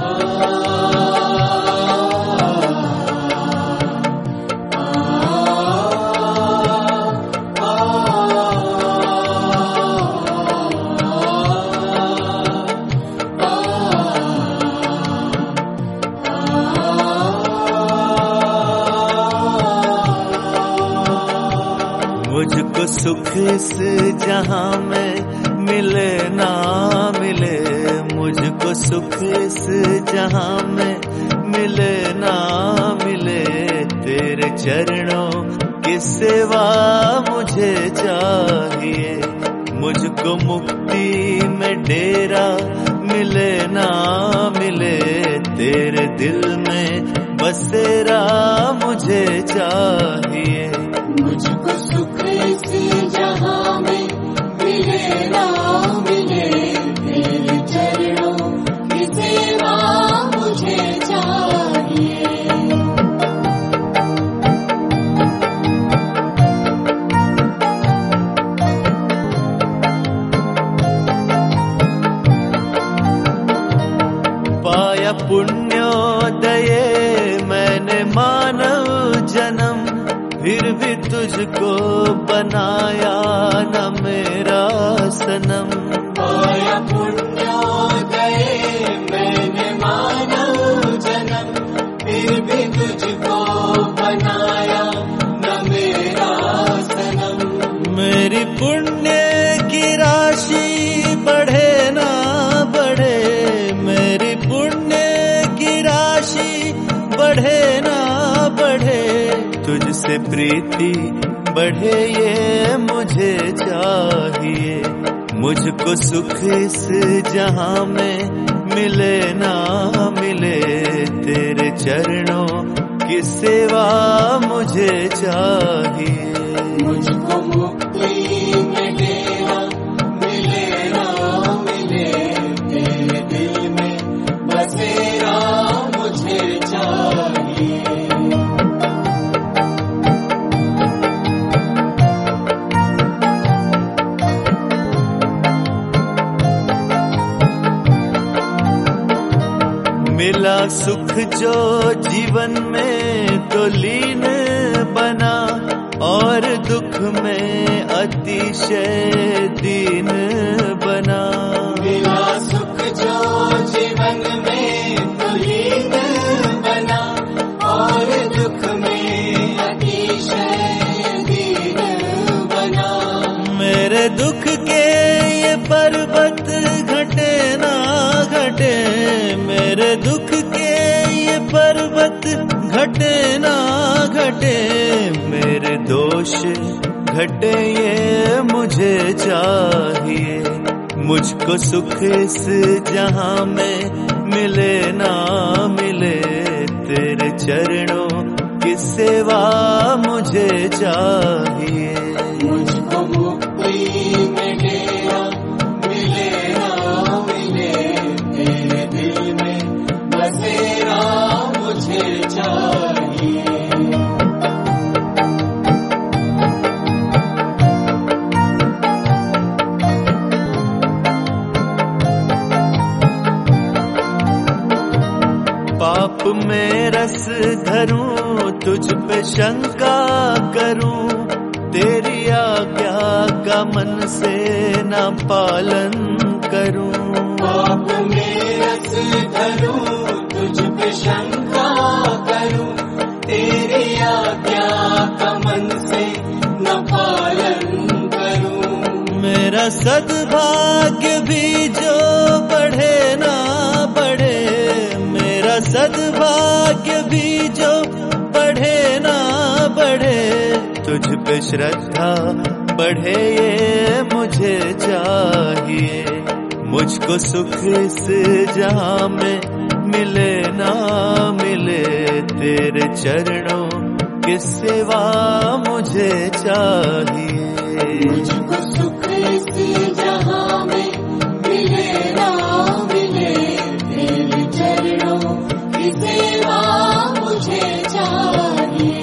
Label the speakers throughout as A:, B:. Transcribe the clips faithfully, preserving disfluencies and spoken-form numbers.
A: मुझको सुख इस जहां में मिले ना मिले, मुझको सुख इस जहां में मिले ना मिले, तेरे चरणों की सेवा मुझे चाहिए। मुझको मुक्ति में डेरा मिले ना मिले, तेरे दिल में बसेरा मुझे चाहिए।
B: मुझको सुख इस जहां में मिले ना मिले, तेरे चरणों की सेवा मुझे चाहिए।
A: पाया पुण्योदय मैंने मानव जन्म, फिर भी तुझको बनाया न मेरा सनम।
B: पाया पुण्योदय मैंने मानव जन्म, फिर भी तुझको बनाया न मेरा सनम।
A: मेरी पुण्य की राशि बढ़े ना बढ़े, मेरी पुण्य की राशि बढ़े ना बढ़े, तुझसे प्रीति बढ़े ये मुझे चाहिए। मुझको सुख इस जहां में मिले ना मिले, तेरे चरणों की सेवा मुझे चाहिए।
B: मुझको मुक्ति में डेरा मिले ना मिले, तेरे दिल में बसेरा मुझे चाहिए।
A: मिला सुख जो जीवन में तो लीन बना, और दुख में अतिशय दीन बना।
B: मिला सुख जो जीवन में तो लीन बना, और दुख में अतिशय दीन बना।
A: मेरे दुख के ये पर्वत घटे ना घटे, मेरे दुख के ये पर्वत घटे ना घटे, मेरे दोष घटे ये मुझे चाहिए। मुझको सुख इस जहां में मिले ना मिले, तेरे चरणों की सेवा मुझे चाहिए।
B: मुझको मुक्ति में डेरा मिले ना मिले, तेरे दिल में बसेरा मुझे चाहिए।
A: पाप में रस धरूं, तुझ पे शंका करूं, तेरी आज्ञा का मन से न पालन करूं।
B: पाप में रस धरूं, तुझ पे शंका करूं, तेरी आज्ञा का मन से न पालन करूं।
A: मेरा सद्भाग्य भी जो बढ़े ना बढ़े, मेरा सद्भाग्य भी जो बढ़े ना बढ़े, तुझ पे श्रद्धा बढ़े ये मुझे चाहिए। मुझको सुख इस जहां में मिले ना मिले, तेरे चरणों की सेवा मुझे चाहिए।
B: मुझको सुख इस जहां में मिले ना मिले, तेरे चरणों की सेवा मुझे चाहिए।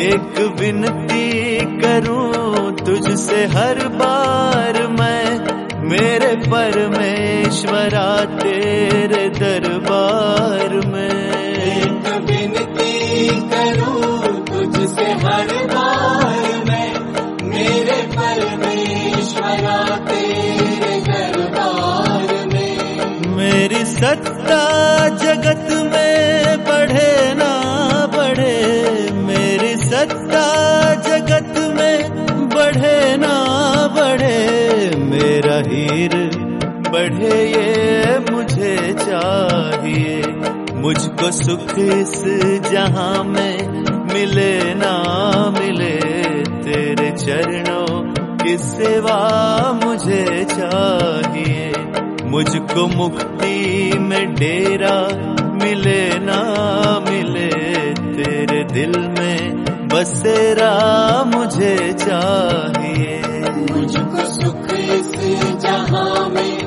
A: एक विनती करूं तुझसे हर बार मैं, मेरे परमेश्वरा तेरे दरबार में।
B: एक विनती करूं तुझसे हर बार मैं, मेरे परमेश्वरा तेरे दरबार में।
A: मेरी सत्ता जगत में बढ़े ना बढ़े, मेरी सत्ता जगत में बढ़े ना बढ़े, मेरा हीर बढ़े ये मुझे चाहिए। मुझको सुख इस जहां में मिले ना मिले, तेरे चरणों की सेवा मुझे चाहिए। मुझको मुक्ति में डेरा मिले ना मिले, तेरे दिल में बसेरा मुझे चाहिए।
B: मुझको सुख इस जहां में